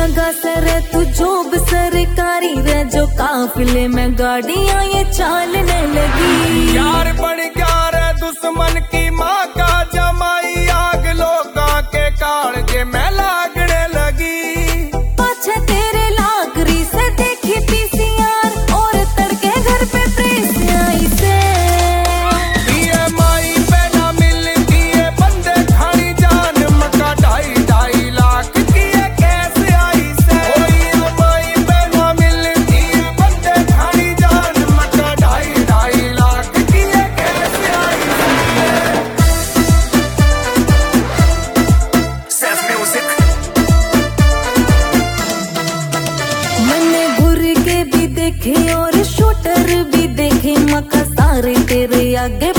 जगह से रे तू जोब सरकारी रे, जो काफिले में गाड़ियां ये चालने लगी। यार बन गया रे दुश्मन की माँ का जमाई, आग लोगा के काड़गे में लागने लगी। पाछे तेरे लाकरी से देखी पीसीआर, और तड़के घर पे प्रेस आई से। माई पे ना मिलती है बंदे खानी जान, मका 2.5 लाख की कैसे आई से। माई पे ना मिलती है बंदे खानी जान, मका 2.5 लाख की कैसे आई से। मैंने घुर के भी देखे और शूटर भी देखे, मका सारे तेरे आगे